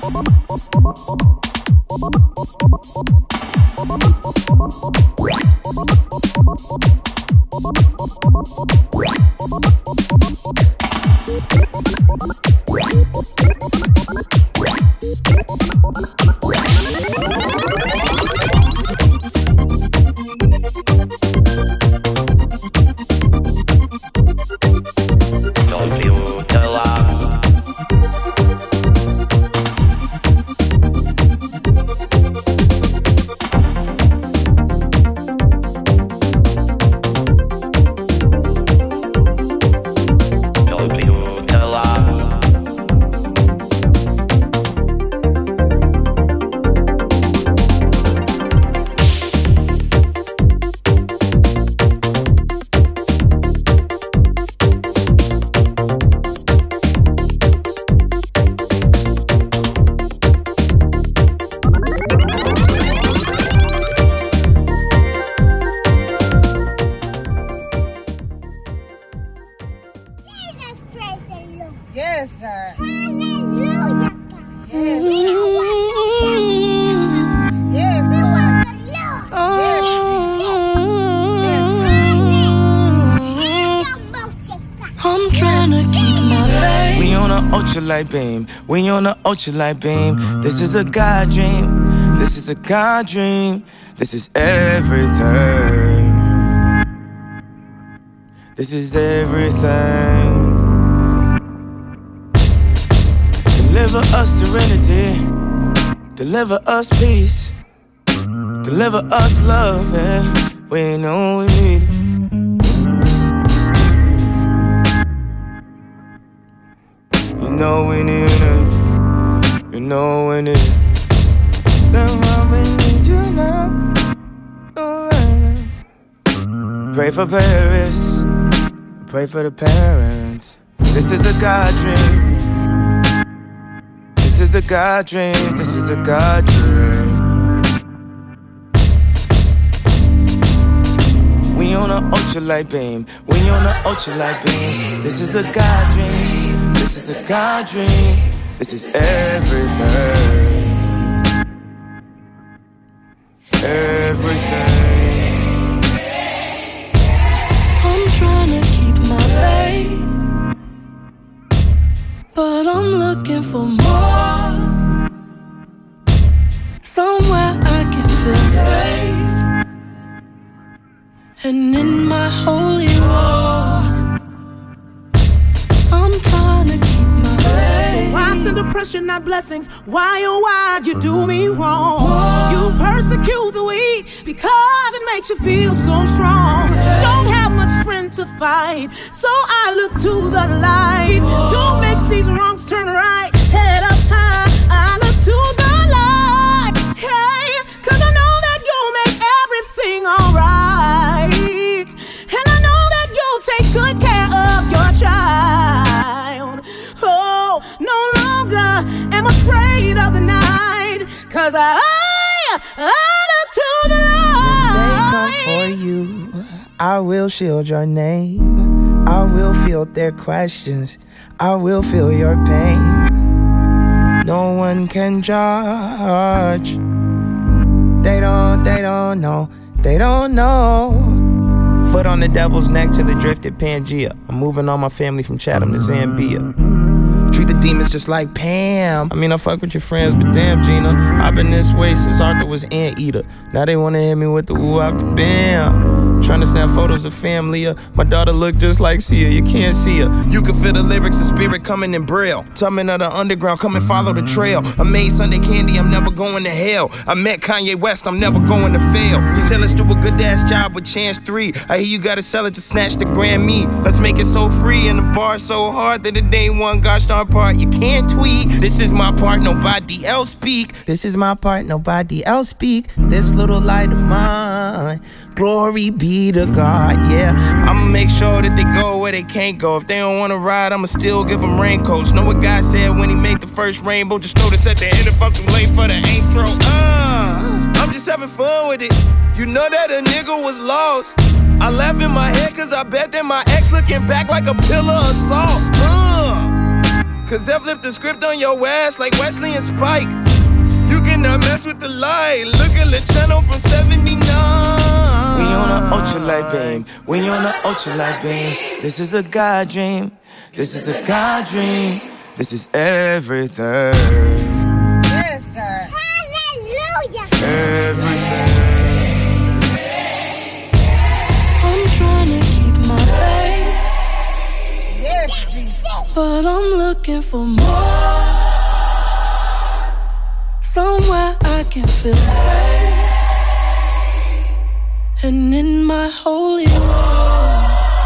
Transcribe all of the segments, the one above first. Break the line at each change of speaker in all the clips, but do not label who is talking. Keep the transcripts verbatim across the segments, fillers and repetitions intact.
Ultralight beam, we on the ultralight beam. This is a God dream, this is a God dream. This is everything. This is everything. Deliver us serenity, deliver us peace, deliver us love, yeah. We know we need it. You know we need it. You know we need it. That's why we need you now. Oh, yeah. Pray for Paris. Pray for the parents. This is a God dream. This is a God dream. This is a God dream. We on an ultralight beam. We on an ultralight beam. This is a God dream. This is a God dream. This is everything. Everything.
I'm trying to keep my faith, but I'm looking for more. Somewhere I can feel safe, and in my holy war, I'm trying to keep my faith.
So why send oppression, not blessings? Why, oh why you do me wrong? Whoa. You persecute the weak because it makes you feel so strong. Don't have much strength to fight, so I look to the light. Whoa. To make these wrongs turn right, head up high, I look to the light. Hey, cause I know that you'll make everything alright, and I know that you'll take good care of your child. Oh, no longer am afraid of the night, cause I, I look to the light.
When they come for you, I will shield your name. I will field their questions. I will feel your pain. No one can judge. They don't, they don't know. They don't know. Foot on the devil's neck till it drifted Pangea. I'm moving all my family from Chatham to Zambia. Treat the demons just like Pam. I mean, I fuck with your friends, but damn, Gina, I've been this way since Arthur was Anteater. Now they wanna hit me with the woo out the bam. Trying to snap photos of family. My daughter look just like Sia, you can't see her. You can feel the lyrics, the spirit coming in braille. Tumbling of the underground, come and follow the trail. I made Sunday candy, I'm never going to hell. I met Kanye West, I'm never going to fail. He said let's do a good ass job with Chance three. I hear you gotta sell it to snatch the Grammy. Let's make it so free and the bar so hard that it ain't one gosh darn part you can't tweet. This is my part, nobody else speak. This is my part, nobody else speak. This little light of mine, glory be to God, yeah. I'ma make sure that they go where they can't go. If they don't wanna ride, I'ma still give them raincoats. Know what God said when he made the first rainbow? Just notice at the end if I'm too late for the intro. Uh, I'm just having fun with it. You know that a nigga was lost. I laugh in my head cause I bet that my ex looking back like a pillar of salt. Uh,
Cause they'll flip the script on your ass like Wesley and Spike. You cannot mess with the light. Look at the channel from seventy-nine.
We on an ultralight beam. We on an ultralight beam. This is a God dream. This is a God dream. This is everything.
Yes, God. Hallelujah.
Everything.
I'm trying to keep my faith.
Yes, Jesus.
But I'm looking for more. Somewhere I can feel safe. And in my holy war.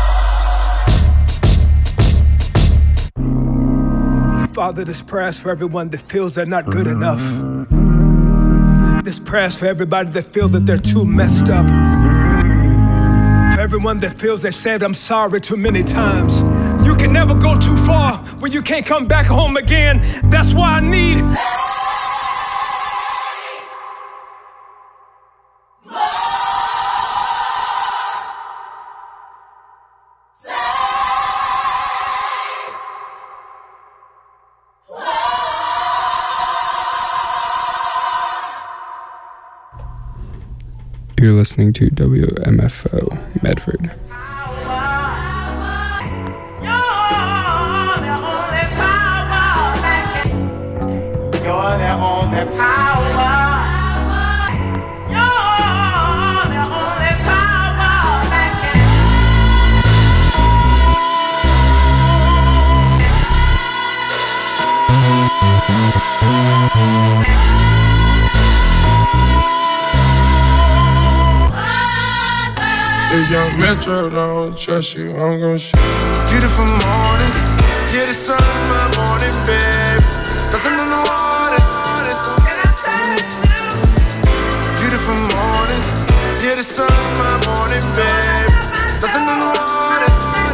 Father, this prayer's for everyone that feels they're not good enough. This prayer's for everybody that feels that they're too messed up. For everyone that feels they said I'm sorry too many times. You can never go too far when you can't come back home again. That's why I need...
You're listening to W M F O Medford.
If young Metro don't trust you, I'm gon' shoot. Beautiful morning, yeah, the sun in my morning, babe. Nothing in the water. Beautiful morning, yeah, the sun in my morning, babe. Nothing in the water.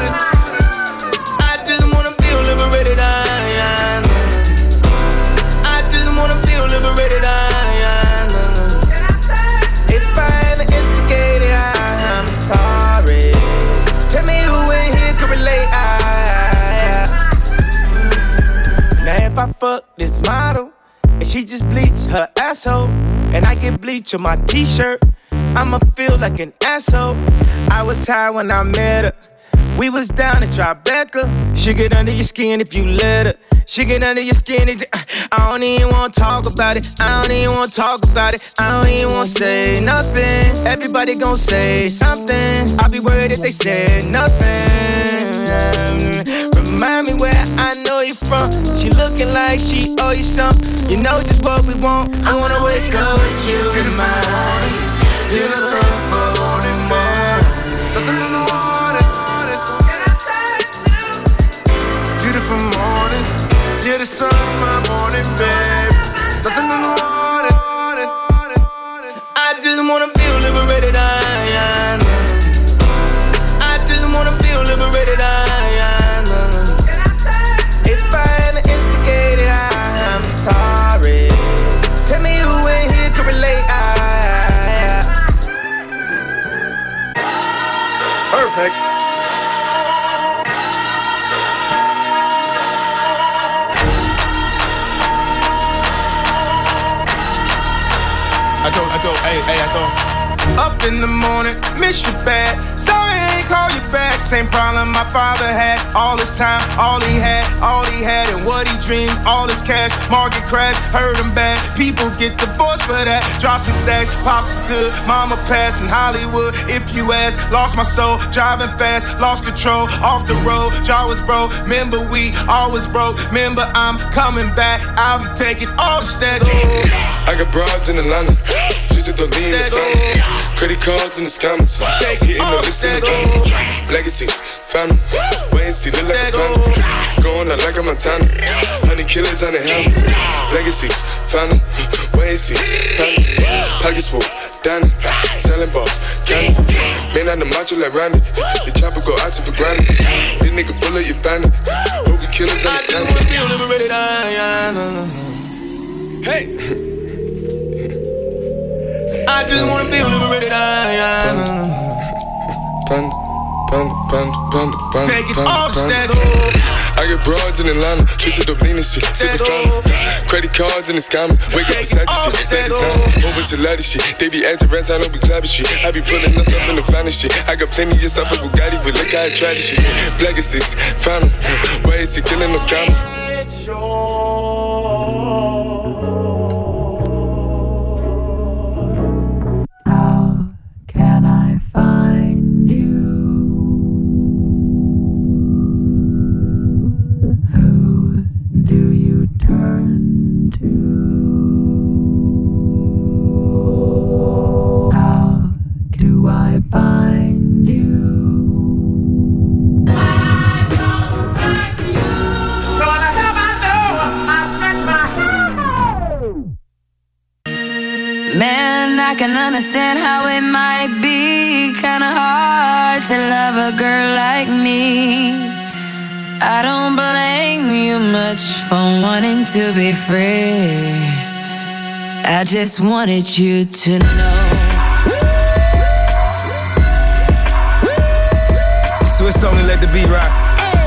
I just wanna feel liberated, I, I know. I just wanna feel liberated, I, I know. If I ever instigated, I sorry. Tell me who in here can relate. I, I. Now if I fuck this model and she just bleach her asshole and I get bleach on my t-shirt, I'ma feel like an asshole. I was high when I met her. We was down at Tribeca. She get under your skin if you let her. She get under your skin. It, I don't even wanna talk about it. I don't even wanna talk about it. I don't even wanna say nothing. Everybody gon' say something. I'll be worried if they said nothing. Remind me where I know you from. She looking like she owe you something. You know just what we want. I wanna wake up with you in mind. You're the sun for morning, morning. Nothing in the water. Beautiful morning. Yeah, the sun in my morning, babe. Nothing in the water. I just wanna feel liberated, I, I know. I just wanna feel liberated, I, I know. If I ever instigated, I, I'm sorry. Tell me who in here can relate, I, I. Perfect. I told, I told, hey, hey, I told. Up in the morning, miss you bad. Sorry I ain't call you back. Same problem my father had. All his time, all he had, all he had, and what he dreamed. All his cash, market crash, hurt him bad. People get divorced for that. Drop some stacks, pops is good. Mama passed in Hollywood. If you ask, lost my soul, driving fast, lost control, off the road. Jaw was broke. Remember we always broke. Remember I'm coming back. I'll be taking all the stacks.
I got broads in Atlanta. Just to lean the family. Credit cards in the scammers. Hitting the list in the van. Legacies, family. Wait and see, look like a panda. Going out like a Montana. Honey killers on the helmets. Legacies, family. Wait and see, family. Pockets full, Danny. Selling ball, candy. Man on the macho like Randy. The chopper go out to for granted. This nigga bullet, you bandit. Hope the killers understand.
I just wanna feel liberated, I, I, no, no, no. Hey. I just wanna feel liberated, I, I, no, no, no.
Panda, panda, panda, panda, panda.
Take it
panda,
off,
panda.
stack.
I get broads in Atlanta, twisted up lean and shit, sippin' fountain. Credit cards in the scammers, wake up beside your shit. That designer, whole bunch of ladder shit. They be acting rats, I don't be clapping shit. I be pulling us up in the finest shit. I got plenty of stuff like Bugatti, but look how I tried this shit. Black is six, found him. Why is he killing no drama?
How can I find you? Who do you turn to? How do I bind you?
Man, I can understand how it might be kinda hard to love a girl like me. I don't blame you much for wanting to be free. I just wanted you to know.
Swiss only let the beat rock.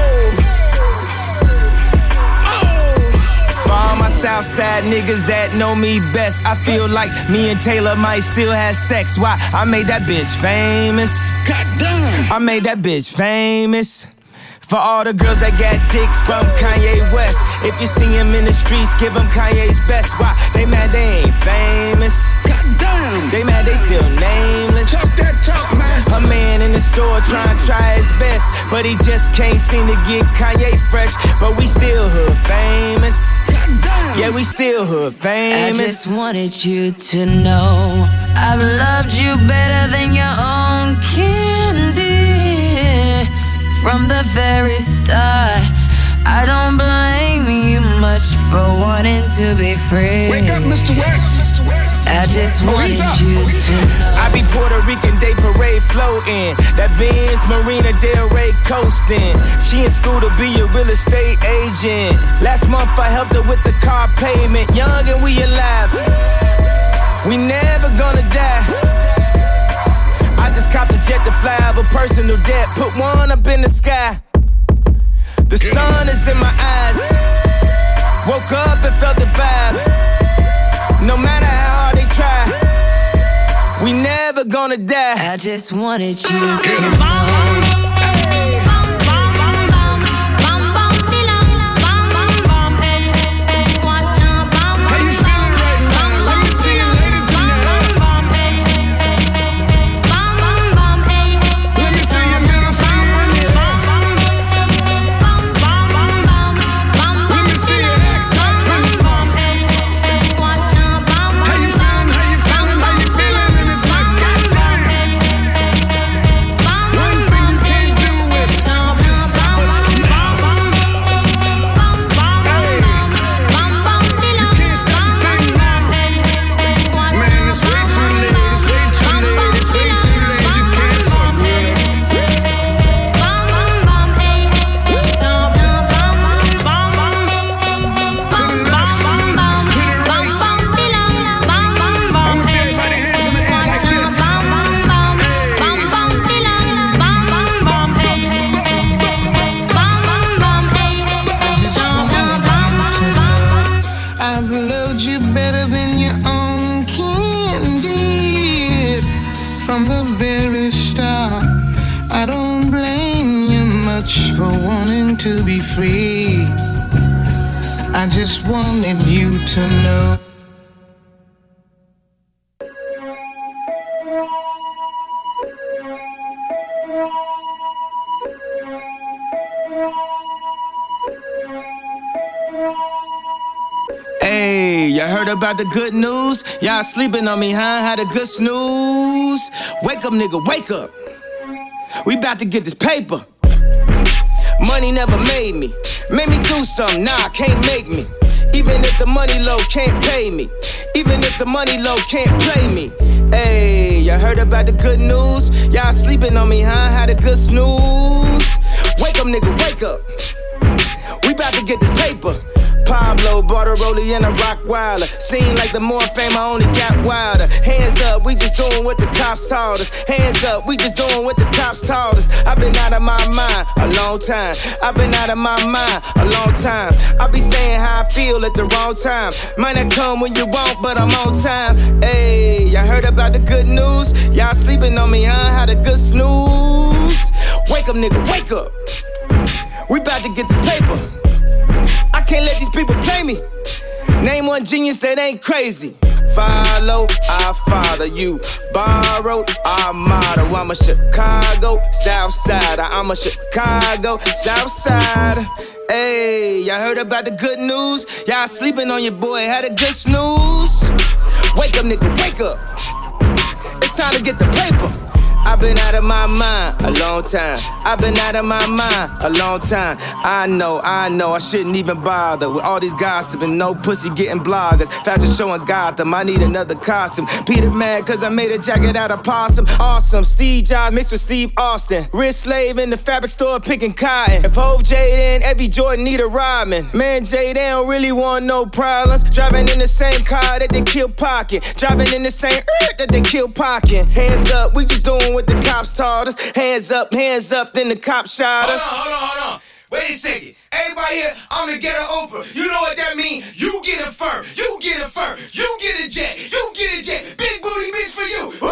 Southside niggas that know me best, I feel like me and Taylor might still have sex. Why? I made that bitch famous. Goddamn, I made that bitch famous. For all the girls that got dick from Kanye West, if you see him in the streets, give him Kanye's best. Why? They mad they ain't famous. Goddamn, they mad they still nameless. Talk that talk, man. A man in the store trying to try his best, but he just can't seem to get Kanye fresh. But we still hood famous. Goddamn, yeah, we still hood famous.
I just wanted you to know I've loved you better than your own candy. From the very start, I don't blame you much for wanting to be free.
Wake up, Mister West.
I just wanted oh, you to know.
I be Puerto Rican Day Parade floating. That Benz Marina Del Rey coasting. She in school to be a real estate agent. Last month I helped her with the car payment. Young and we alive. We never gonna die. I just copped a jet to fly over personal debt. Put one up in the sky. The sun is in my eyes. Woke up and felt the vibe. No matter how hard they try, we never gonna die.
I just wanted you to know.
I just wanted you to know.
Hey, you heard about the good news? Y'all sleeping on me, huh? Had a good snooze. Wake up, nigga, wake up. We about to get this paper. Money never made me. Made me do something, nah, can't make me. Even if the money low can't pay me. Even if the money low can't play me. Hey, you heard about the good news? Y'all sleeping on me, huh? Had a good snooze. Wake up, nigga, wake up. We about to get this paper. Pablo, bought a rollie and a rock wilder. Seem like the more fame I only got wilder. Hands up, we just doing what the cops taught us. Hands up, we just doing what the cops taught us. I've been out of my mind a long time. I've been out of my mind a long time. I be saying how I feel at the wrong time. Might not come when you want, but I'm on time. Hey, y'all heard about the good news? Y'all sleeping on me, huh? Had a good snooze. Wake up, nigga, wake up. We about to get this paper. I can't let these people play me. Name one genius that ain't crazy. Follow, I father you. Borrowed, our motto. I'm a Chicago South Side. I'm a Chicago South Side. Hey, y'all heard about the good news? Y'all sleeping on your boy, had a good snooze. Wake up, nigga, wake up. It's time to get the paper. I've been out of my mind a long time. I've been out of my mind a long time. I know, I know, I shouldn't even bother with all these gossiping, no pussy getting bloggers. Fashion show in Gotham, I need another costume. Peter mad cause I made a jacket out of possum. Awesome, Steve Jobs mixed with Steve Austin. Wrist slave in the fabric store picking cotton. If Hove Jaden, every Jordan need a Rodman. Man, Jay, they don't really want no problems. Driving in the same car that they kill Pocket. Driving in the same earth that they kill Pocket. Hands up, we just doing what the cops taught us. Hands up, hands up, then the cops shot us.
Hold on, hold on, hold on. Wait a second. Everybody here, I'm gonna get an Oprah. You know what that means? You get a fur, you get a fur, you get a jet, you get a jet. Big booty bitch for you. Woo!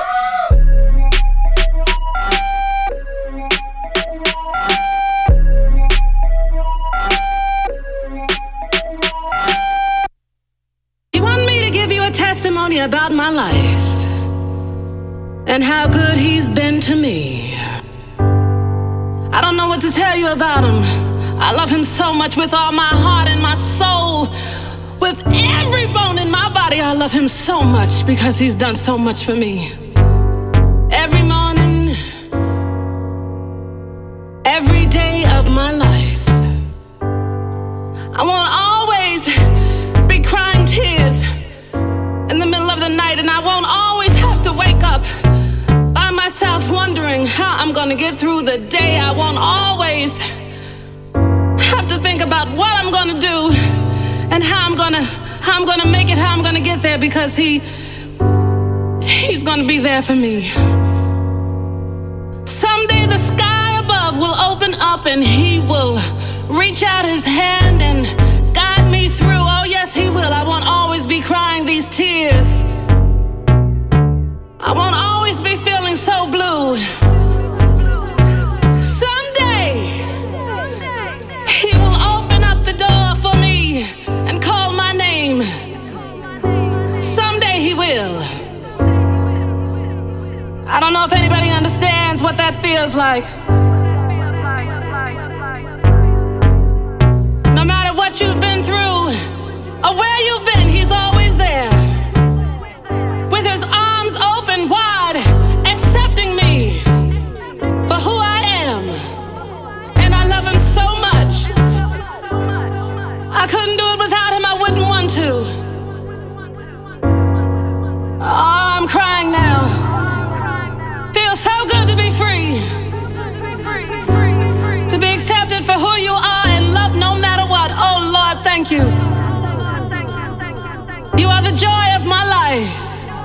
You want me to give you a testimony about my life and how good he's been to me. I don't know what to tell you about him. I love him so much with all my heart and my soul. With every bone in my body, I love him so much because he's done so much for me. Every morning, every day of my life, I won't always be crying tears in the middle of the night, and I won't always have to wake up by myself wondering how I'm gonna get through the day. I won't always have to think about what I'm gonna do and how I'm gonna how I'm gonna make it, how I'm gonna get there, because he he's gonna be there for me. Someday the sky above will open up and he will reach out his hand and guide me through. Oh yes, he will. I won't always be crying these tears. I won't always be feeling so blue. Someday, he will open up the door for me and call my name. Someday he will. I don't know if anybody understands what that feels like. No matter what you've been through or where you've been, he's always there. With his arms open wide, accepting me for who I am. And I love him so much. I couldn't do it without him, I wouldn't want to. Oh, I'm crying now. Feels so good to be free. To be accepted for who you are and loved no matter what. Oh Lord, thank you. You are the joy of my life.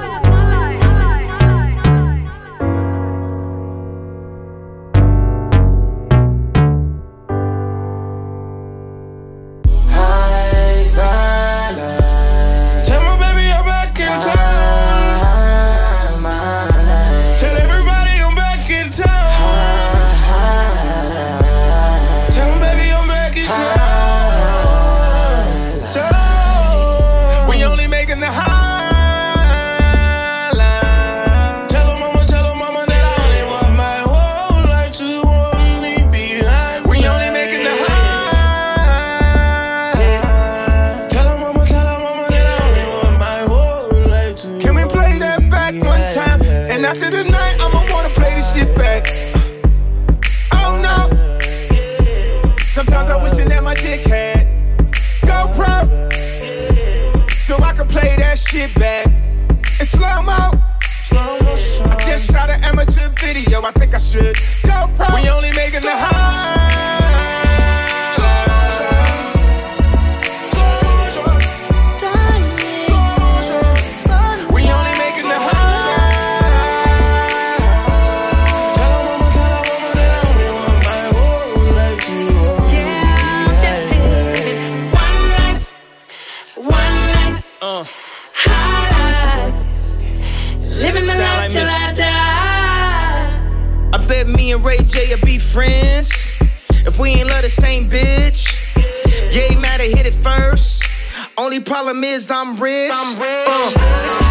I think I should go pro. We only making the high.
high, living the life like till me. I die.
I bet me and Ray J will be friends if we ain't love the same bitch. Yeah, he mad I hit it first. Only problem is I'm rich. I'm rich. Uh.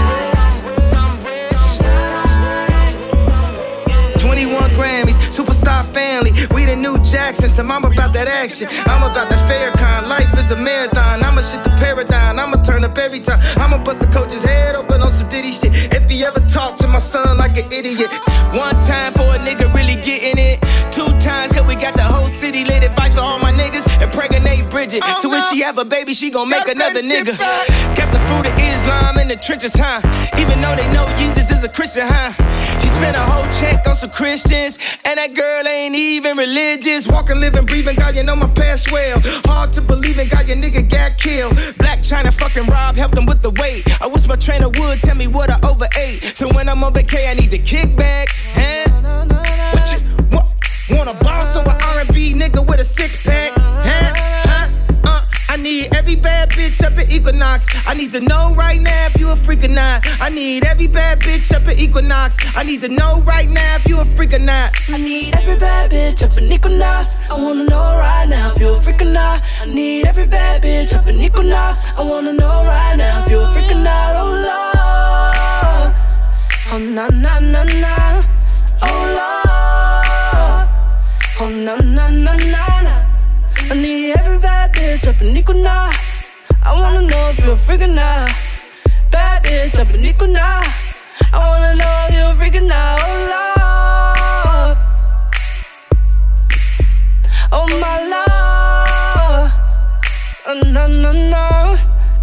twenty-one Grammys, superstar family. We the new Jacksons, so I'm about that action. I'm about the fair kind. Life is a marathon. I'ma shit the paradigm. I'ma turn up every time. I'ma bust the coach's head open on some Diddy shit. If he ever talk to my son like an idiot. One time for a nigga really getting it. Two times cause we got the whole city lit. Advice for all my niggas. Impregnate Bridget. Oh, so when she have a baby, she gon' make another nigga. Got the fruit of Islam in the trenches, huh? Even though they know Jesus is a Christian, huh? She spent a whole check on some Christians, and that girl ain't even religious. Walking, living, breathing, God, you know my past well. Hard to believe in, God, your nigga got killed. Black China fucking Rob helped him with the weight. I wish my trainer would tell me what I overate. So when I'm on vacay, I need to kick back. Huh? What you what, want a boss or an R and B nigga with a six pack? Huh? Huh? Uh, I need every bad bitch up at Equinox. I need to know right now if you a freak or not. I need every bad bitch up at Equinox. I need to know right now if you a freak or not.
I need every bad bitch up in Equinox. I wanna know right now if you a freak or not. I need every bad bitch up in Equinox. I wanna know right now if you a freak or not. Oh Lord, oh na na na na, oh Lord, oh na na na na na. I need every bad bitch up in Equinox. I wanna know if you a freak or not. Bad bitch up in Equinox. I wanna know if you a freak or not. Oh Lord, oh my Lord, oh no no no.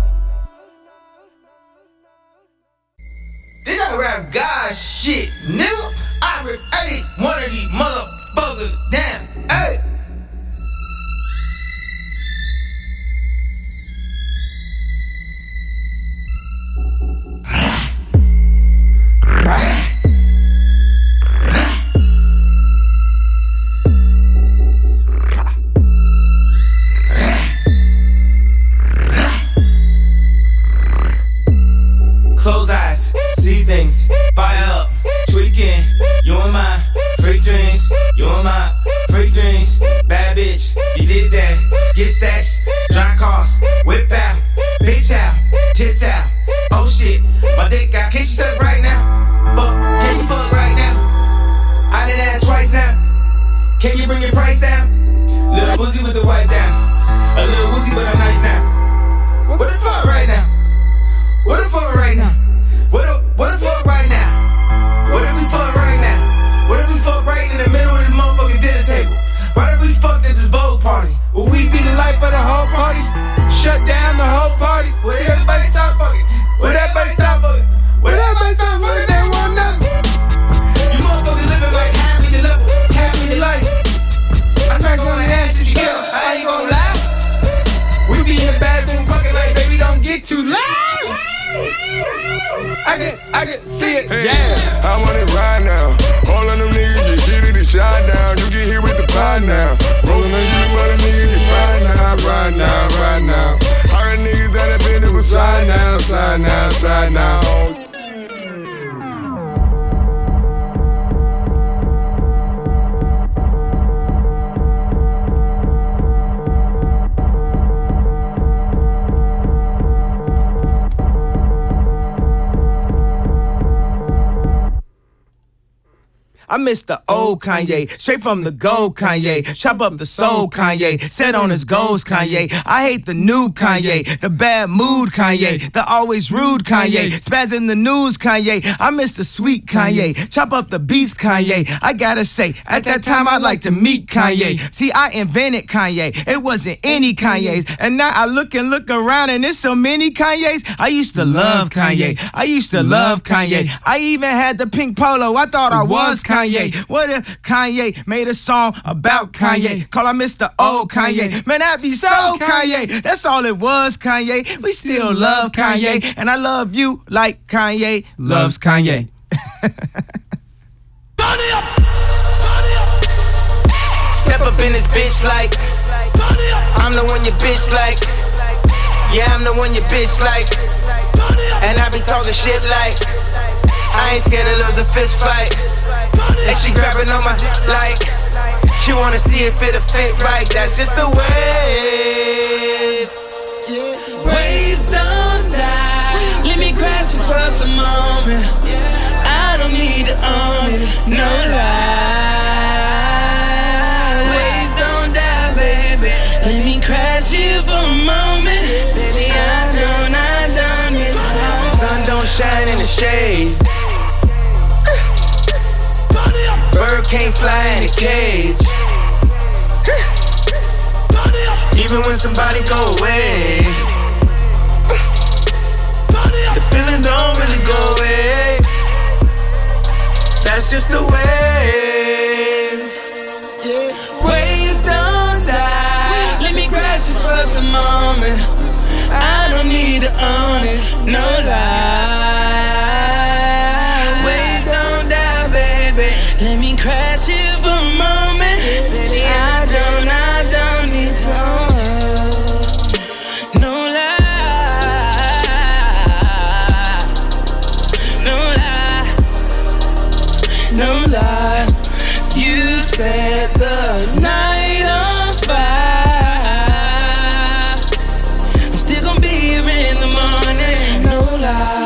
Did I rap God shit, nigga? I rip eighty, one of these motherfuckers down, hey. Close eyes, see things, fire up, tweaking. You and my freak dreams, you and my freak dreams. Bad bitch, you did that. Get stacks, drive cars, whip out, bitch out, tits out. Oh shit, my dick out. Can she suck right now? Fuck, can she fuck right now? I done asked twice now. Can you bring your price down? Little boozy with the white down. A little woozy but I'm nice now. What the fuck right now? What the fuck right now? What the, what the fuck right now? What if we fuck right now? What if we fuck right in the middle of this motherfucking dinner table? What if we fucked at this Vogue party? Will we be the life of the whole party? Shut down the whole party? Will everybody stop fucking? Will everybody stop fucking? Will everybody stop fucking? They want nothing. You motherfuckers living like half of your level, half of your life. I smack on the ass if you kill. I ain't gonna lie. We be in the bathroom fucking like, baby, don't get too loud. I can, I can see it, hey, yeah.
I want it right now. All of them niggas get hit it and shot down. You get hit with the pie now. Rolling on you, but a nigga get right now, right now, right now. All the niggas that have been there side now, side now, side now.
I miss the old Kanye, straight from the gold Kanye. Chop up the soul Kanye, set on his goals Kanye. I hate the new Kanye, the bad mood Kanye, the always rude Kanye, spaz in the news Kanye. I miss the sweet Kanye, chop up the beats Kanye. I gotta say, at that time I'd like to meet Kanye. See, I invented Kanye, it wasn't any Kanye's. And now I look and look around and there's so many Kanye's. I used to love Kanye, I used to love Kanye. I even had the pink polo, I thought I was Kanye. Kanye. What if Kanye made a song about Kanye? Call I Mister Old Kanye. Man, that'd be so Kanye. That's all it was, Kanye. We still love Kanye. And I love you like Kanye loves Kanye. Step up in this bitch like I'm the one your bitch like. Yeah, I'm the one your bitch like. And I
talking shit like I ain't scared to lose a fist fight. And she grabbing on my like she wanna see if it'll fit right. That's just the way. Waves don't die. Let me crash you for the moment. I don't need to own it, no lie. Waves don't die, baby. Let me crash you for a moment. Baby, I don't, I don't need to own it. Sun don't shine in the shade. Bird can't fly in a cage. Even when somebody go away, the feelings don't really go away. That's just the way. Waves don't die. Let me crash you for the moment. I don't need to own it, no lie. Waves don't die, baby. Let me crash you for a moment. Baby, I don't, I don't need to own it, no lie. No lie. No lie. You set the night on fire. I'm still gonna be here in the morning. No lie.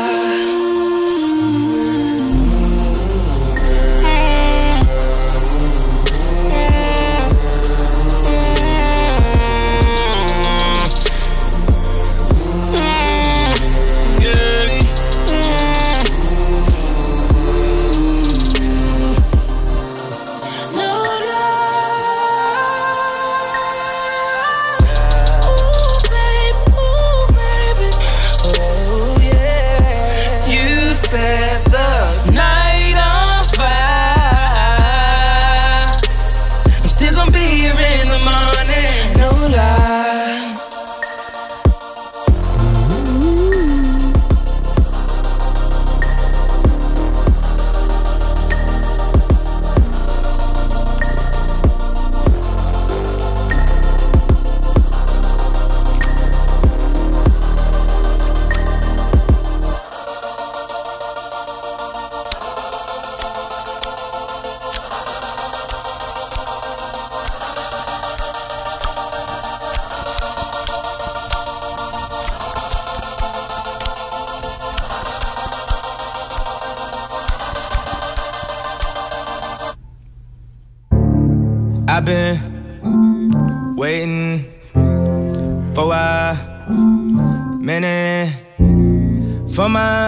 I've been waiting for a minute for my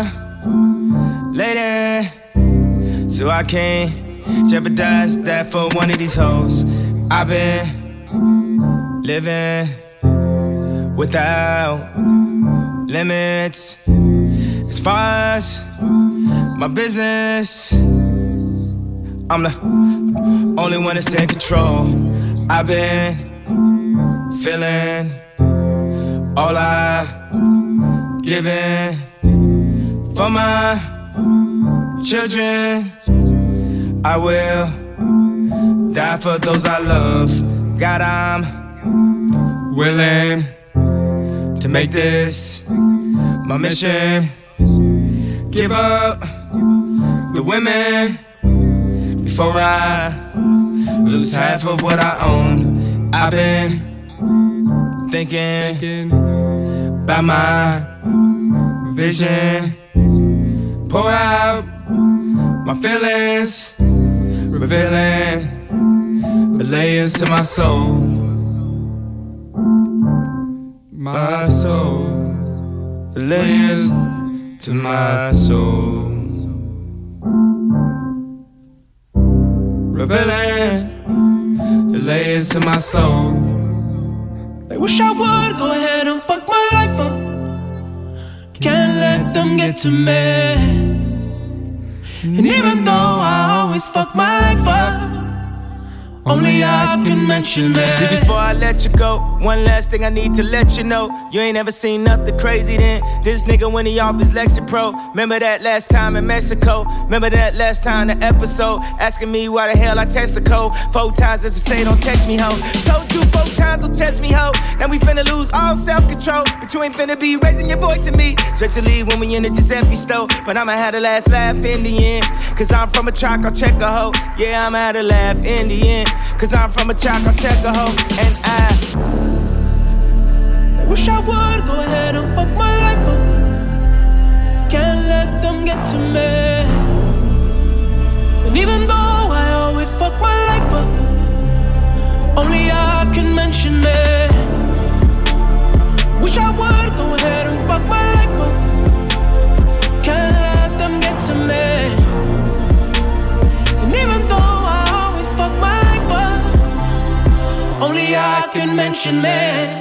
lady, so I can't jeopardize that for one of these hoes. I've been living without limits as far as my business. I'm the only one that's in control. I've been feeling all I've given for my children. I will die for those I love. God, I'm willing to make this my mission. Give up the women before I lose half of what I own. I've been thinking about my vision. Pour out my feelings, revealing the layers to my soul. My soul, the layers to my soul. Revealing the layers to my soul. They wish I would go ahead and fuck my life up. Can't let them get to me. And even though I always fuck my life up,
Only I can mention that.
See, before I let you go, one last thing I need to let you know. You ain't ever seen nothing crazy then. This nigga when he off his Lexapro. Remember that last time in Mexico? Remember that last time the episode? Asking me why the hell I text the code. Four times as to say don't text me, ho. Told you four times don't text me, ho. Now we finna lose all self-control. But you ain't finna be raising your voice at me. Especially when we in the Giuseppe store. But I'ma have the last laugh in the end. Cause I'm from a track, I'll check a hoe. Yeah, I'ma have the laugh in the end. Cause I'm from a child, I'll check a hoe. And I
wish I would go ahead and fuck my life up. Can't let them get to me. And even though I always fuck my life up, only I can mention it. Wish I would go ahead and fuck my life up. Can't let them get to me. And even though I always fuck my life up, only I can mention me.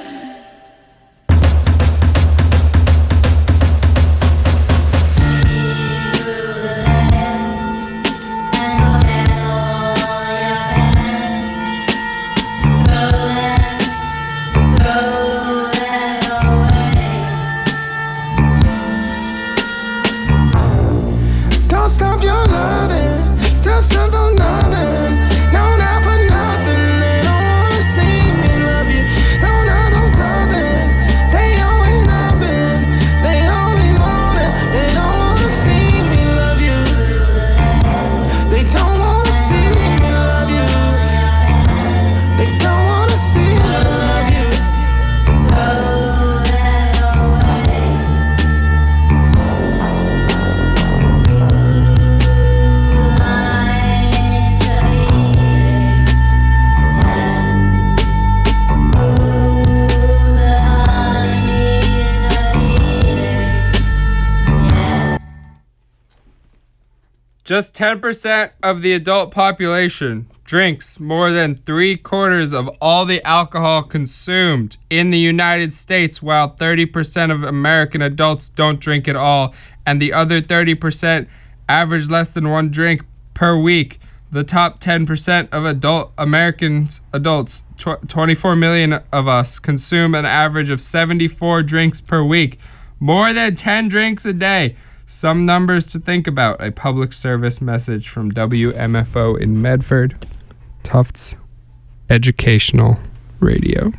Just ten percent of the adult population drinks more than three quarters of all the alcohol consumed in the United States, while thirty percent of American adults don't drink at all, and the other thirty percent average less than one drink per week. The top ten percent of adult Americans, adults, tw- twenty-four million of us, consume an average of seventy-four drinks per week, more than ten drinks a day. Some numbers to think about. A public service message from W M F O in Medford, Tufts Educational Radio.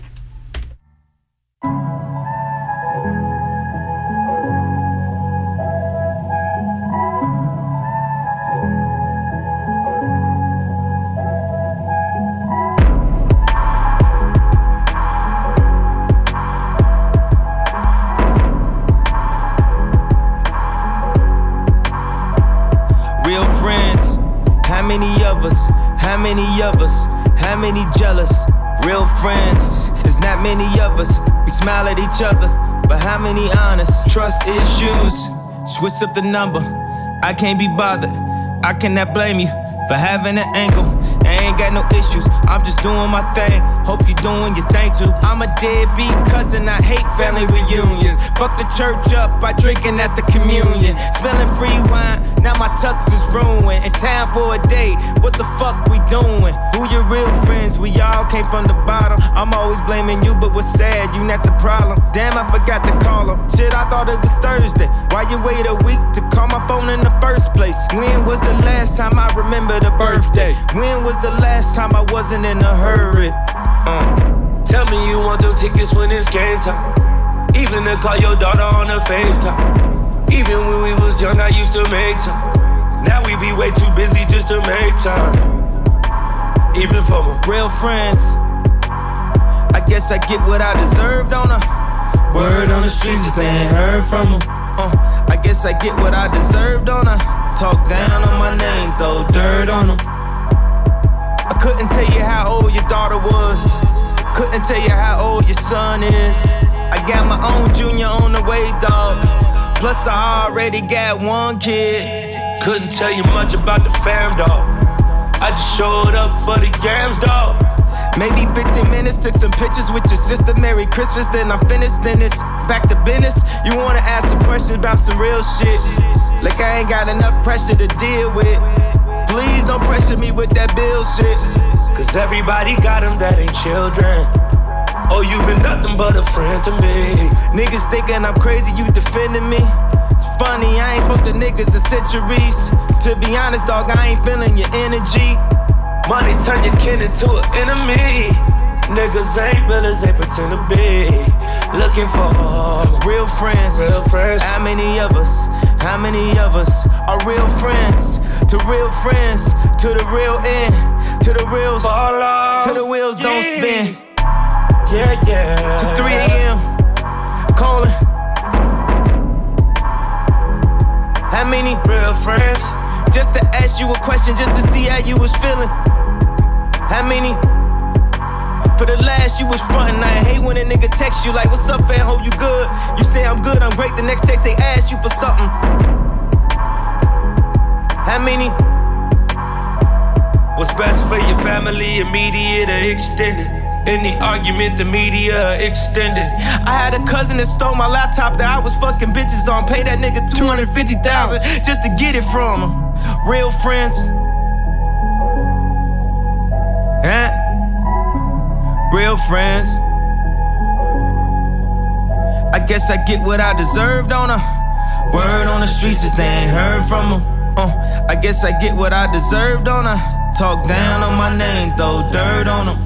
Real friends, how many of us, how many of us, how many jealous? Real friends, there's not many of us. We smile at each other, but how many honest? Trust issues, switch up the number. I can't be bothered, I cannot blame you for having an angle. I ain't got no issues, I'm just doing my thing. Hope you doing your thing too. I'm a deadbeat cousin, I hate family reunions. Fuck the church up by drinking at the communion. Smelling free wine, now my tux is ruined. In time for a date, what the fuck we doing? Who your real friends? We all came from the bottom. I'm always blaming you, but what's sad, you not the problem. Damn, I forgot to call him. Shit, I thought it was Thursday. Why you wait a week to call my phone in the first place? When was the last time I remember the birthday? When was the last time I wasn't in a hurry? Uh.
Tell me you want them tickets when it's game time. Even to call your daughter on the FaceTime. Even when we was young, I used to make time. Now we be way too busy just to make time. Even for my
real friends, I guess I get what I deserved on her. Word on the streets if they ain't heard from them. Uh, I guess I get what I deserved on her. Talk down on my name, throw dirt on them. I couldn't tell you how old your daughter was. Couldn't tell you how old your son is. I got my own junior on the way, dog. Plus I already got one kid.
Couldn't tell you much about the fam, dog. I just showed up for the games, dog.
Maybe fifteen minutes, took some pictures with your sister. Merry Christmas, then I'm finished, then it's back to business. You wanna ask some questions about some real shit, like I ain't got enough pressure to deal with. please don't pressure me with that bill shit.
Cause everybody got them that ain't children. Oh, you been nothing but a friend to me.
Niggas thinking I'm crazy, you defending me. It's funny, I ain't spoke to niggas in centuries. To be honest, dog, I ain't feeling your energy.
Money turn your kin into an enemy. Niggas ain't real as they pretend to be. Looking for
real friends.
Real friends.
How many of us? How many of us are real friends? To real friends, to the real end, to the reals,
fall
to the wheels
yeah.
don't spin.
Yeah, yeah.
To three a m calling. How many
real friends?
Just to ask you a question, just to see how you was feeling. How many? For the last you was frontin'. I hate when a nigga text you like, what's up, fam, hope you good? You say I'm good, I'm great, the next text they ask you for something. How many?
What's best for your family, immediate or extended? Any argument, the media extended.
I had a cousin that stole my laptop that I was fucking bitches on. Pay that nigga two hundred fifty thousand dollars just to get it from him. Real friends. Huh? Real friends. I guess I get what I deserved on her. Word on the streets if they ain't heard from them. Uh, I guess I get what I deserved on her. Talk down on my name, throw dirt on them.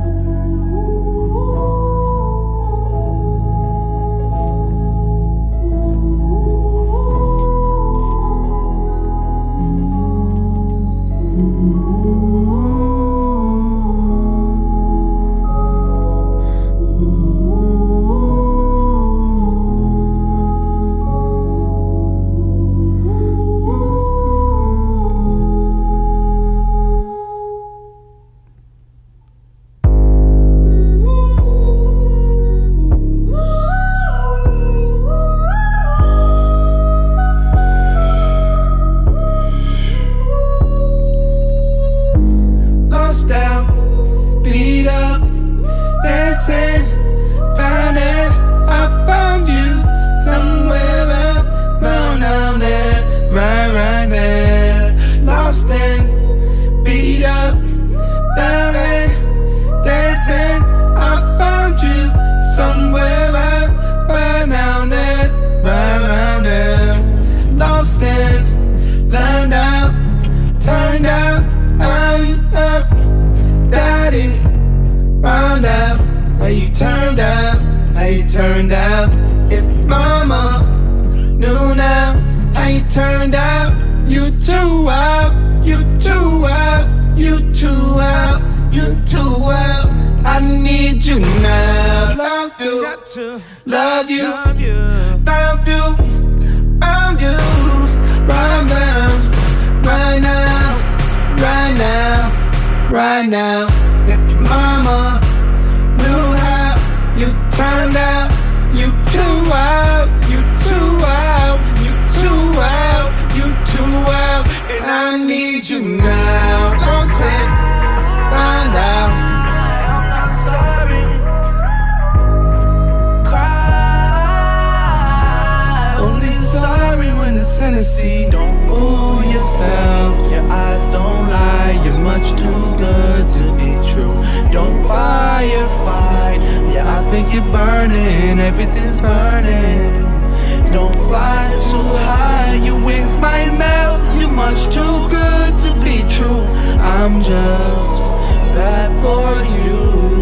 Tennessee, don't fool yourself. Your eyes don't lie. You're much too good to be true. Don't firefight. Yeah, I think you're burning. Everything's burning. Don't fly too high. Your wings might melt. You're much too good to be true. I'm just bad for you.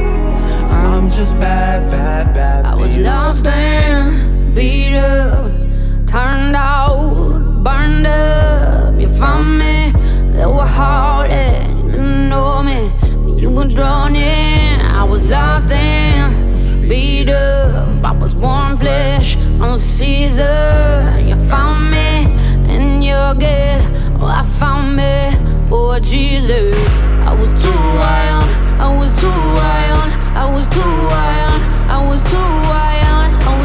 I'm just bad, bad, bad.
I was lost and beat up, turned out, burned up. You found me, they were hard and you didn't know me, but you were drawn in. I was lost and beat up. I was warm flesh on Caesar. You found me in your gaze. Oh, I found me, oh Jesus. I was too wild, I was too wild, I was too wild, I was too wild, I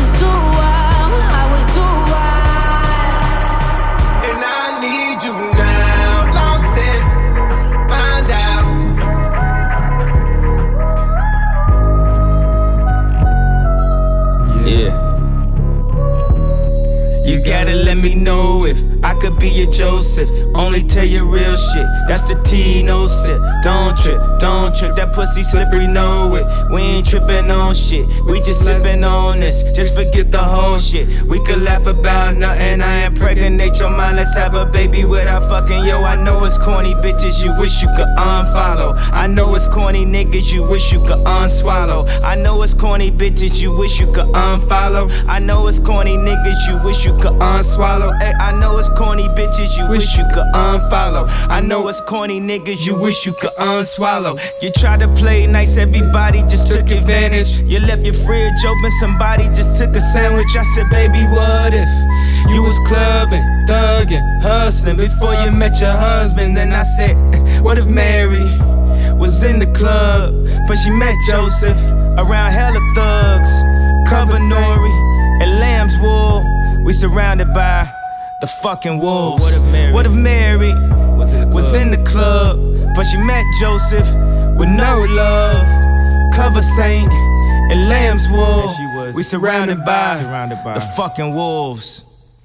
me know if I could be your Joseph. Only tell you real shit, that's the T, no sip. Don't trip, don't trip, that pussy slippery, know it. We ain't tripping on shit, we just sipping on this. Just forget the whole shit, we could laugh about nothing. I impregnate your mind, let's have a baby without fucking. Yo, I know it's corny bitches you wish you could unfollow. I know it's corny niggas you wish you could unswallow. I know it's corny bitches you wish you could unfollow. I know it's corny niggas you wish you could unswallow. Ay, I know it's corny bitches you wish you could unfollow. I know it's corny niggas you wish you could unswallow. You tried to play nice, everybody just took advantage. You left your fridge open, somebody just took a sandwich. I said, baby, what if you was clubbing, thugging, hustling before you met your husband? Then I said, what if Mary was in the club, but she met Joseph around hella thugs, cover Nori and lamb's wool? We surrounded by the fucking wolves. What if Mary, what if Mary was, in was in the club, but she met Joseph with no love, cover saint and lamb's wool? We surrounded by, surrounded by the fucking wolves.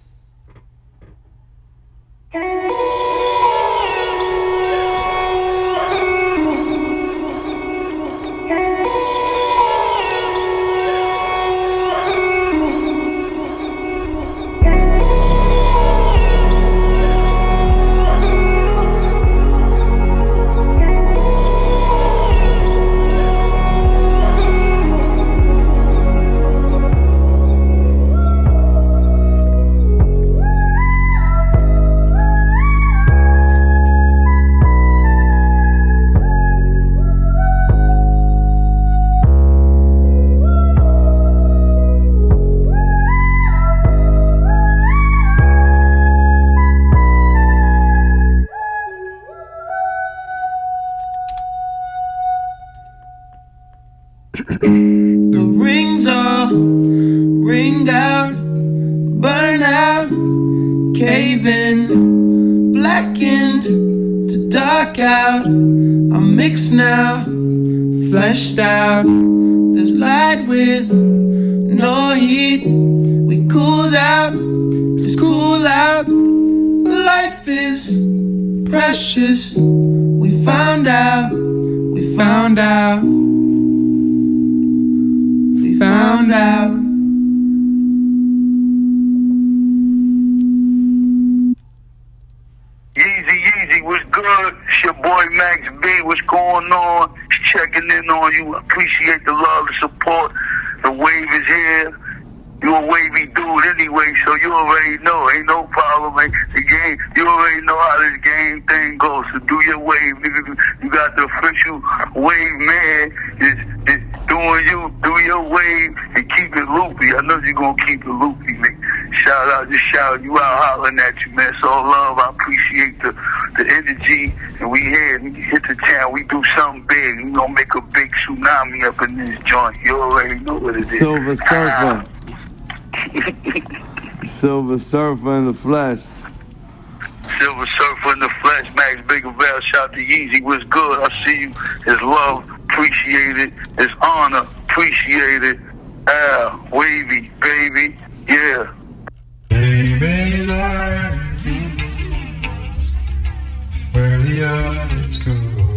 The rings all ringed out, burn out, cave in, blackened to dark out. I'm mixed now, fleshed out. This light with no heat. We cooled out, it's cool out. Life is precious. We found out, we found out. Found out.
Yeezy, Yeezy, what's good? It's your boy Max B. What's going on? Just checking in on you. Appreciate the love, the support. The wave is here. You a wavy dude anyway, so you already know. Ain't no problem. Ain't the game. You already know how this game thing goes. So do your wave. You got the official wave man. Just, just doing you. Do your wave and keep it loopy. I know you're gonna keep it loopy, man. Shout out, just shout you out, hollering at you, man. So love. I appreciate the the energy, and we here. We hit the town. We do something big. We gonna make a big tsunami up in this joint. You already know what it is.
Silver Surfer. Silver Surfer in the flesh.
Silver Surfer in the flesh. Max Biggerville. Shout to Yeezy. What's good? I see you. It's love. Appreciate it. It's honor. Appreciate it. Ah, uh, wavy, baby. Yeah.
Baby, like where the others go.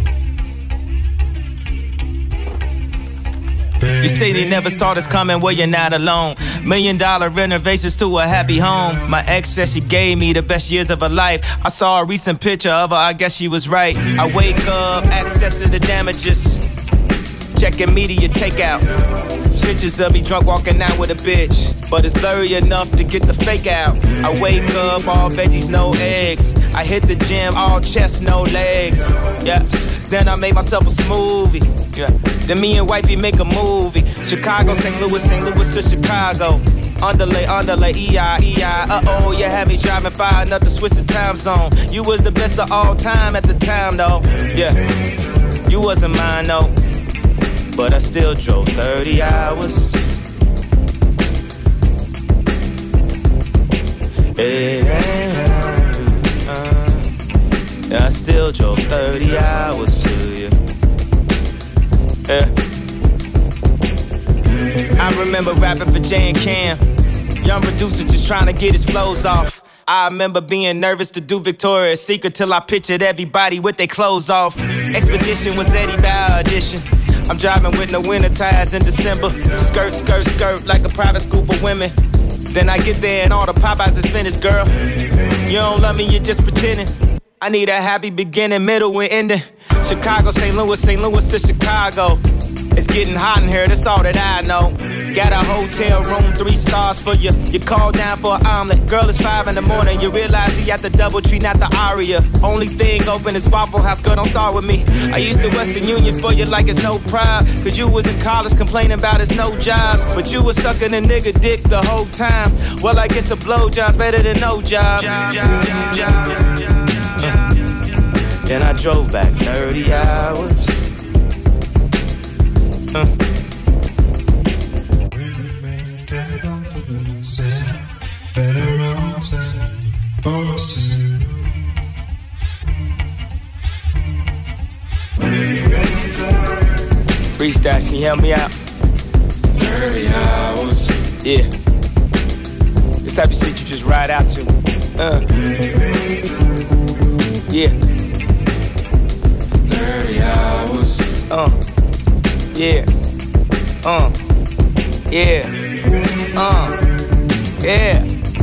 You say they never saw this coming, well you're not alone. Million dollar renovations to a happy home. My ex said she gave me the best years of her life. I saw a recent picture of her, I guess she was right. I wake up, accessing the damages, checking media takeout. Pictures of me drunk walking out with a bitch, but it's blurry enough to get the fake out. I wake up, all veggies, no eggs. I hit the gym, all chest, no legs. Yeah. Then I made myself a smoothie. Yeah. Then me and wifey make a movie. Chicago, Saint Louis, Saint Louis to Chicago. Underlay, underlay, E I, E I. Uh-oh, you had me driving far enough to switch the time zone. You was the best of all time at the time, though. Yeah. You wasn't mine, though. But I still drove thirty hours. Yeah, uh, yeah, I still drove thirty hours to you. Yeah. I remember rapping for Jay and Cam. Young producer just trying to get his flows off. I remember being nervous to do Victoria's Secret till I pictured everybody with their clothes off. Expedition was Eddie Bauer edition. I'm driving with no winter tires in December. Skirt, skirt, skirt like a private school for women. Then I get there and all the Popeyes is finished, girl. You don't love me, you're just pretending. I need a happy beginning, middle, and ending. Chicago, Saint Louis, Saint Louis to Chicago. It's getting hot in here, that's all that I know. Got a hotel room, three stars for you. You call down for an omelet. Girl, it's five in the morning. You realize you got the DoubleTree, not the Aria. Only thing open is Waffle House, girl, don't start with me. I used to Western Union for you like it's no pride. Cause you was in college complaining about it's no jobs. But you was sucking a nigga dick the whole time. Well, I guess a blowjob's better than no job. Then I drove back thirty hours. Uh. Freestyle, can you help me out? thirty hours. Yeah. This type of shit you just ride out to. Uh. Yeah. thirty hours. Uh. Yeah. Uh. Yeah. Uh. Yeah.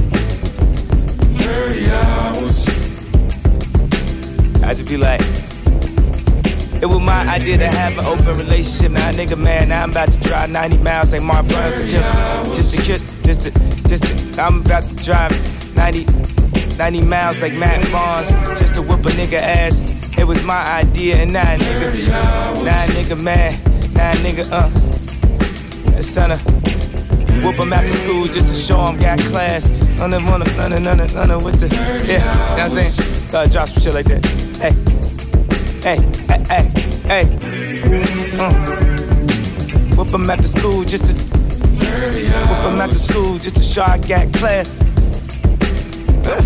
thirty hours. I just be like, it was my idea to have an open relationship. Now a nigga mad, now I'm about to drive ninety miles like Mark Burns to kill. Just to kill, just to, just to, I'm about to drive ninety, ninety miles like Matt Barnes. Just to whip a nigga ass. It was my idea and now a nigga, now a nigga mad. Now a nigga, uh, that son of, whoop him after school just to show him got class. None of, none of, none of, none of, none of with the, yeah, you know what I'm saying? Gotta drop some shit like that. Hey, hey, hey, hey, hey. Uh. Whoop him after school just to, whoop him after school just to show I got class. Uh,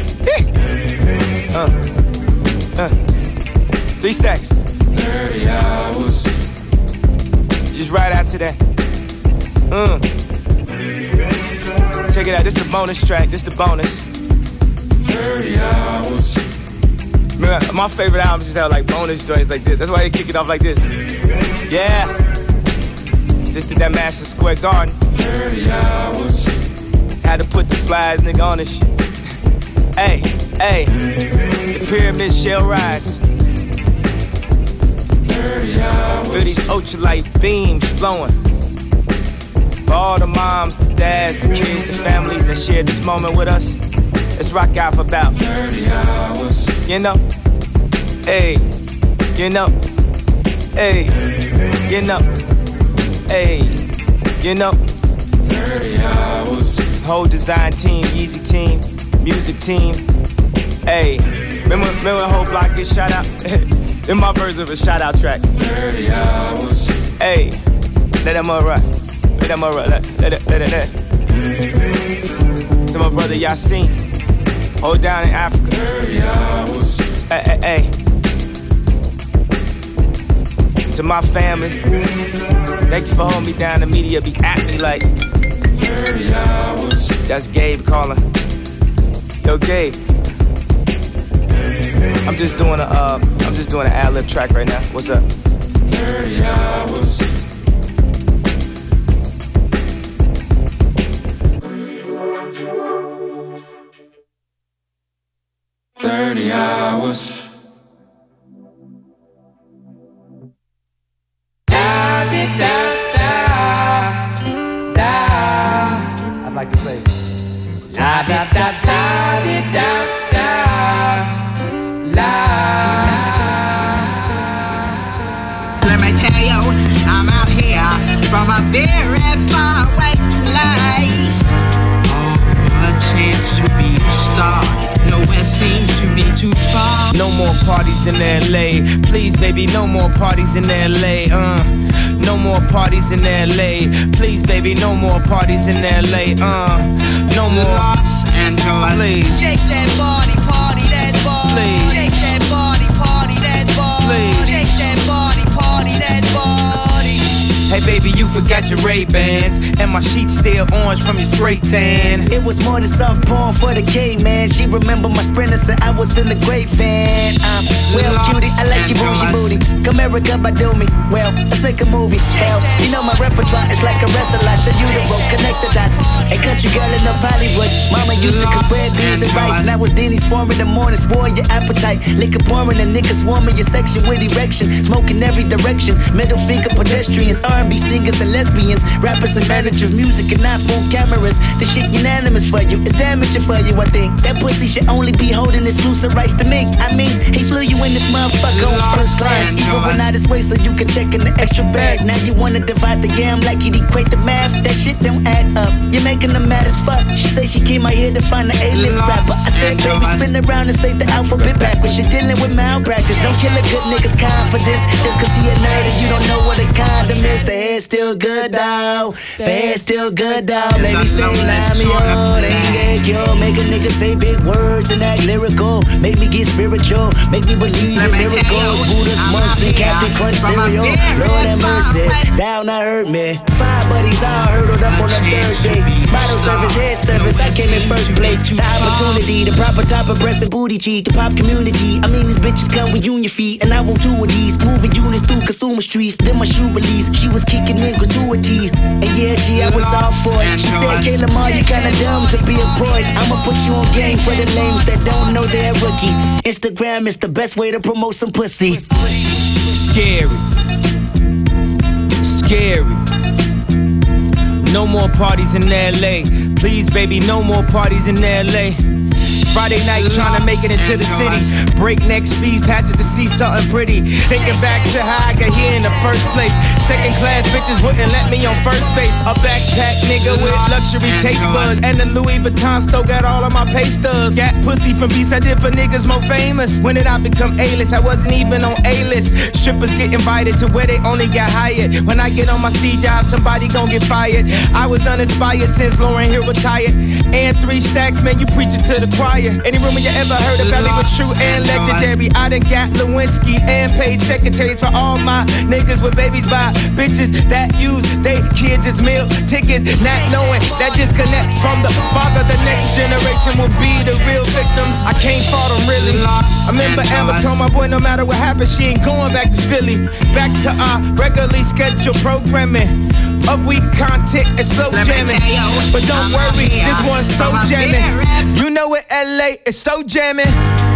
uh, uh. Three stacks. thirty hours. Just right out to that. Mm. Check it out, this the bonus track, this the bonus. thirty hours. Remember, my favorite albums just have like bonus joints like this. That's why they kick it off like this. Yeah. Just did that Madison Square Garden. thirty hours. Had to put the flies, nigga, on this shit. Hey, hey. The pyramid shall rise. thirty hours. Feel these ultralight beams flowing. For all the moms, the dads, the kids, the families that share this moment with us, let's rock out for about thirty hours. You know, hey, you know, hey, you know, hey, you know, thirty hours. Whole design team, Yeezy team, music team, hey. Remember, remember the whole block get shot out? In my version of a shout out track. thirty hours. Hey, let them all rock. Let them all rock. Let, let it, let it, let it. To my brother Yasin. Hold down in Africa. thirty hours. Hey, hey, hey. To my family. Thank you for holding me down. The media be at me like. thirty hours. That's Gabe calling. Yo, Gabe. I'm just doing a, uh, I'm just doing an ad-lib track right now. What's up? thirty hours. thirty hours. Da, da, da, da. I'd like to say. Da, da, da, da, da, da.
Let me tell you, I'm out here from a very far away place. Oh, for a chance to be a star, nowhere seems to be too far.
No more parties in L A, please baby, no more parties in L A, uh. No more parties in L A, please baby, no more parties in L A, uh. No more.
Los Angeles,
please.
Shake that body, party that body.
Please.
Shake that body, party that body.
Please.
Shake that body, party that body.
Hey baby, you you forgot your Ray-Bans. And my sheets still orange from your spray tan.
It was more than soft porn for the K-man. She remember my sprinter, said I was in the great fan. Um, well, cutie, I like your bougie booty. Come Erica, by do me. Well, let's make a movie. Hell, you know my repertoire is like a wrestler. I show you the road, connect the dots. A country girl in North Hollywood. Mama used to cook red beans and rice. Now it's Denny's form in the morning, spoil your appetite. Liquor pouring and niggas swarming your section with erection. Smoking every direction. Middle finger pedestrians, R and B singers and lesbians, rappers and managers, music and iPhone cameras. The shit unanimous for you, it's damaging for you, I think. That pussy should only be holding exclusive rights to me. I mean, he flew you in this motherfucker on first class. Even went out his way so you could check in the extra bag. Now you wanna divide the yam like you'd equate the math. That shit don't add up, you're making them mad as fuck. She say she came out here to find an A-list rapper. I said, baby, spin around and say the alphabet backwards. You're dealing with malpractice. Don't kill a good nigga's kind for this. Just cause he a nerd and you don't know what a condom is. The hair's still good, dawg. The hair's still good, dawg. Make me say Lamio, they ain't get killed. Make a nigga say big words and act lyrical. Make me get spiritual. Make me believe in miracles. Buddha's monks and Captain Crunch cereal. Lord have mercy, thou not hurt me. Five buddies all hurdled up on the third day. Bottle service, head service, I came in first place. The opportunity, the proper top of breast and booty cheek. The pop community, I mean these bitches come with union feet. And I want two of these, moving units through consumer streets. Then my shoe release, she was kicking in gratuity. And yeah, G, I was all for it. She said, Kayla Ma, you kinda dumb to be employed. I'ma put you on game for the lames that don't know they're rookie. Instagram is the best way to promote some pussy.
Scary. Scary. No more parties in L A. Please, baby, no more parties in L A. Friday night, trying to make it into the city. Breakneck speed, passage to see something pretty. Thinking back to how I got here in the first place. Second class bitches wouldn't let me on first base. A backpack nigga with luxury taste buds. And the Louis Vuitton still got all of my pay stubs. Got pussy from beats I did for niggas more famous. When did I become A-list? I wasn't even on A-list. Strippers get invited to where they only got hired. When I get on my Steve job, somebody gon' get fired. I was uninspired since Lauren Hill retired. And three stacks, man, you preaching to the choir. Any rumor you ever heard about me was true and legendary. I done got Lewinsky and paid secretaries for all my niggas with babies by bitches that use they kids as meal tickets. Not knowing that disconnect from the father, the next generation will be the real victims. I can't fault them really. I remember Amber told my boy no matter what happens, she ain't going back to Philly. Back to our regularly scheduled programming of weak content and slow jamming. But don't worry, this one's so jamming. You know what L A is so jamming.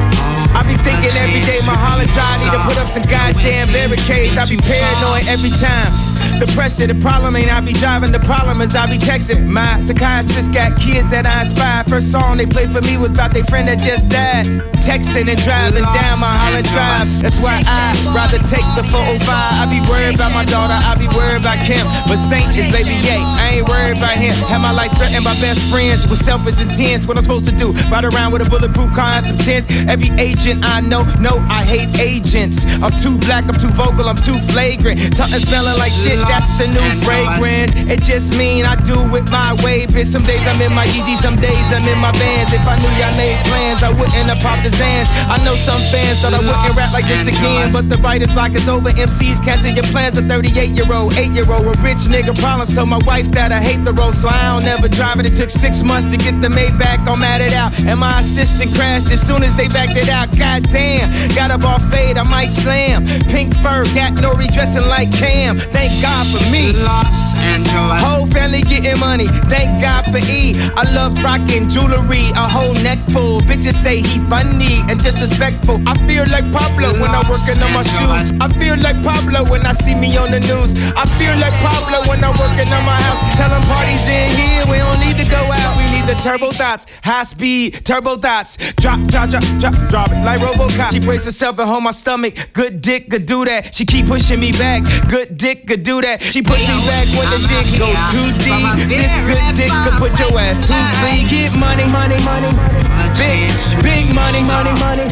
I be thinking every day my Holland I need to put up some goddamn barricades. I be paranoid every time. The pressure, the problem ain't I be driving, the problem is I be texting. My psychiatrist got kids that I inspired. First song they played for me was about their friend that just died. Texting and driving down my Holland Drive. That's why I rather take the four oh five. I be worried about my daughter, I be worried about Kim. But Saint is baby yay, I ain't worried about him. Have my life threatened by best friends with selfish intents. What I'm supposed to do, ride around with a bulletproof car and some tents. Every agent I know, no, I hate agents. I'm too black, I'm too vocal, I'm too flagrant. Something smelling like shit, that's the new fragrance. It just mean I do it my way, bitch. Some days I'm in my Yeezy, some days I'm in my Vans. If I knew y'all made plans, I wouldn't have popped the Zans. I know some fans thought I wouldn't rap like this again, but the writer's block is over. M Cs cancel your plans. A thirty-eight year old, eight year old, a rich nigga problems. Told my wife that I hate the road, so I don't ever drive it. It took six months to get the Maybach, I'm mad it out. And my assistant crashed as soon as they backed it out. God damn, got a ball fade, I might slam. Pink fur, got no redressing like Cam. Thank God for me.
Los Angeles.
Whole family getting money, thank God for E. I love rocking jewelry, a whole neck full. Bitches say he funny and disrespectful. I feel like Pablo when I'm working on my shoes. I feel like Pablo when I see me on the news. I feel like Pablo when I'm working on my house. Tell them parties in here, we don't need to go out. We need the turbo thoughts, high speed, turbo thoughts. Drop, drop, drop, drop, drop it like RoboCop. She brace herself and hold my stomach. Good dick could do that. She keep pushing me back. Good dick could do that. She push me back when the dick go too deep. This good dick could put your ass to sleep. Get money, money, money, big, big money, money, money.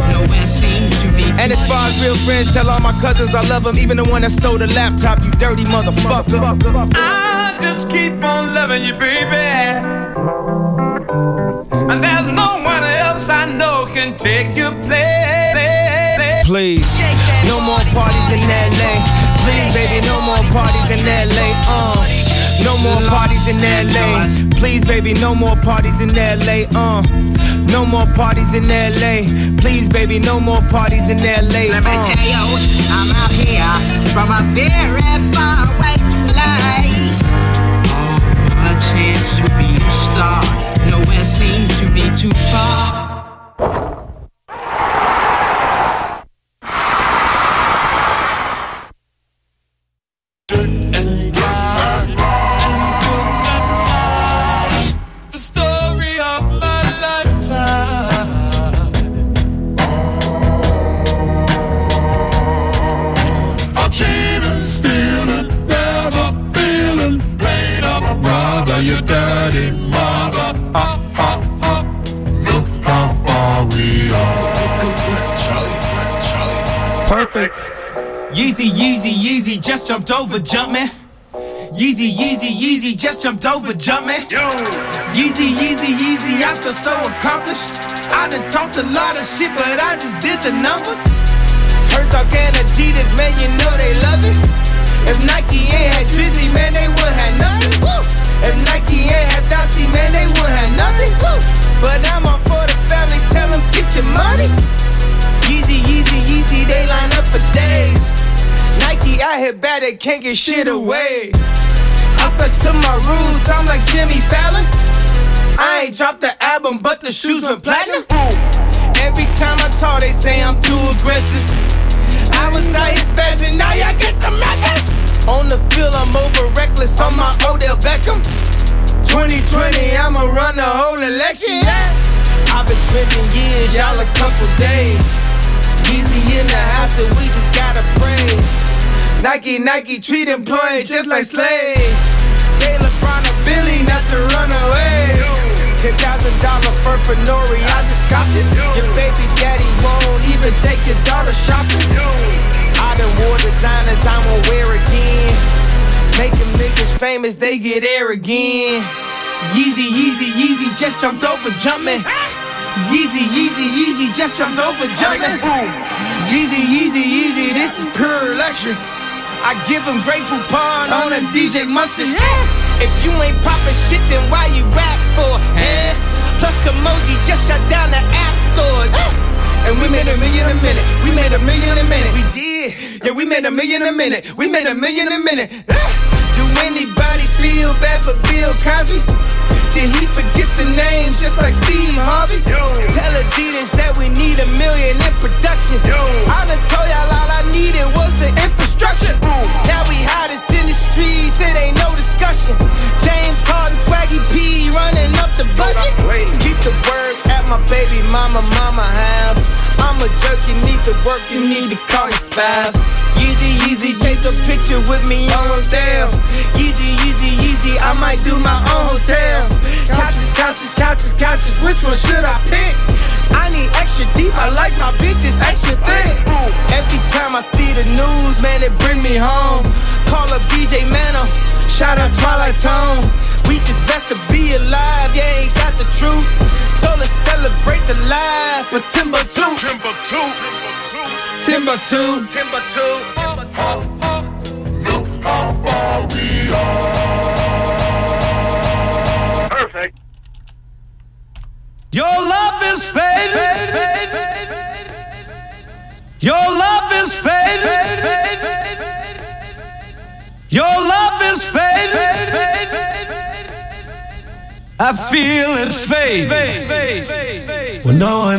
And as far as real friends, tell all my cousins I love them, even the one that stole the laptop. You dirty motherfucker.
I just keep on loving you, baby. And there's no one else I know can take your place.
Please, no more parties in L A.
Please, baby, no more parties in L A. Uh, no more parties in L A. Please, baby, no more parties in L A. Uh, no more parties in L A. Please, baby, no more parties in L A.
Let me
Uh.
tell you, I'm out here from a very far away place. All for a chance to be a star. Nowhere seems to be too far.
Your dirty mother. Uh, uh, uh. Look how far we are. Charlie, Charlie.
Perfect. Yeezy, Yeezy, Yeezy just jumped over Jumpman. Yeezy, Yeezy, Yeezy just jumped over Jumpman. Yeezy, Yeezy, Yeezy, I feel so accomplished. I done talked a lot of shit, but I just did the numbers. Herzog and Adidas, man, you know they love it. If Nike ain't had Drizzy, man, they would have nothing. Woo! If Nike ain't had Dossie, man, they would have nothing. Woo! But I'm all for the family, tell them get your money. Yeezy, Yeezy, Yeezy, they line up for days. Nike out here bad, they can't get shit away. I stuck to my roots, I'm like Jimmy Fallon. I ain't dropped the album, but the shoes went platinum. Every time I talk, they say I'm too aggressive. I was out here spazzing, now y'all get the message. On the field, I'm over reckless on my Odell Beckham. twenty twenty, I'ma run the whole election, yeah. I've been trending years, y'all a couple days. Easy in the house and we just gotta praise. Nike, Nike treat employees just like slaves. Gay LeBron or Billy not to run away. Ten thousand dollar fur for Nori, I just copped it. Your baby daddy won't even take your daughter shopping. I done wore designers I won't wear again. Making niggas famous, they get air again. Yeezy, Yeezy, Yeezy just jumped over Jumpman. Yeezy, Yeezy, Yeezy just jumped over Jumpman. Yeezy, Yeezy, Yeezy, this is pure luxury. I give him Grey Poupon on a D J Mustard. If you ain't poppin' shit, then why you rap for? Eh? Plus Kimoji just shut down the app store. And we made a million a minute. We made a million a minute. We did. Yeah, we made a million a minute. We made a million a minute. Do anybody feel bad for Bill Cosby? Did he forget the names just like Steve Harvey? Yo. Tell Adidas that we need a million in production. Yo. I done told y'all all I needed was the infrastructure. Ooh. Now we hottest in the streets, it ain't no discussion. James Harden, Swaggy P running up the budget. Keep the word at my baby mama, mama house. I'm a jerk, you need to work, you need to call me spouse. Yeezy, Yeezy, take a picture with me on Rodale. Yeezy, Yeezy, Yeezy, I might do my own hotel. Couches, couches, couches, couches, which one should I pick? I need extra deep, I like my bitches extra thick. Every time I see the news, man, it bring me home. Call up D J Mano, shout out Twilight Tone. We just best to be alive, yeah, ain't got the truth. So let's celebrate the life for Timber two. Timber two. Timber two. Timber two.
Look how far we are.
Perfect.
Your love is fading. Your love is fading. Your love is fading. I feel it fade. When no one